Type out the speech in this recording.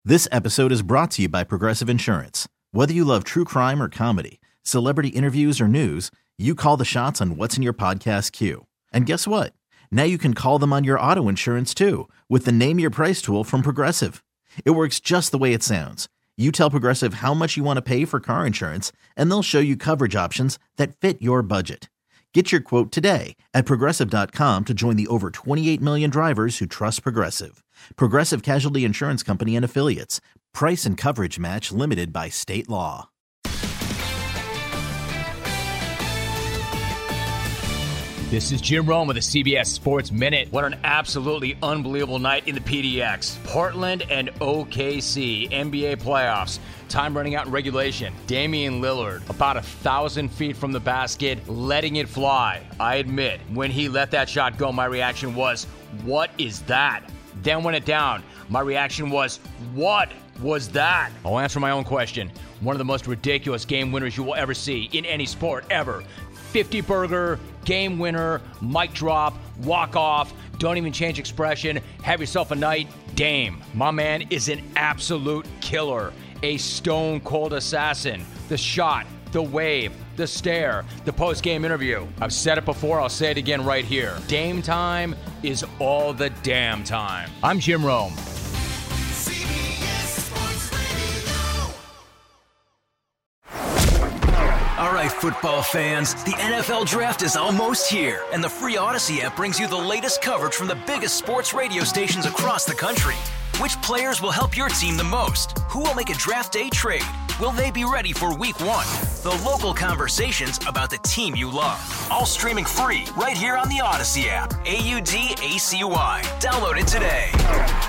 This episode is brought to you by Progressive Insurance. Whether you love true crime or comedy, celebrity interviews or news, you call the shots on what's in your podcast queue. And guess what? Now you can call them on your auto insurance too with the Name Your Price tool from Progressive. It works just the way it sounds. You tell Progressive how much you want to pay for car insurance, and they'll show you coverage options that fit your budget. Get your quote today at Progressive.com to join the over 28 million drivers who trust Progressive. Progressive Casualty Insurance Company and Affiliates. Price and coverage match limited by state law. This is Jim Rome with the CBS Sports Minute. What an absolutely unbelievable night in the PDX. Portland and OKC, NBA playoffs. Time running out in regulation. Damian Lillard, about 1,000 feet from the basket, letting it fly. I admit, when he let that shot go, my reaction was, what is that? Then when it down, my reaction was, what was that? I'll answer my own question. One of the most ridiculous game winners you will ever see in any sport ever. 50-burger, game winner, mic drop, walk off, don't even change expression, have yourself a night, Dame. My man is an absolute killer, a stone-cold assassin. The shot, the wave, the stare, the post-game interview. I've said it before, I'll say it again right here. Dame time is all the damn time. I'm Jim Rome. All right, football fans, the NFL Draft is almost here, and the free Odyssey app brings you the latest coverage from the biggest sports radio stations across the country. Which players will help your team the most? Who will make a draft day trade? Will they be ready for Week 1? The local conversations about the team you love. All streaming free right here on the Odyssey app. AUDACY. Download it today.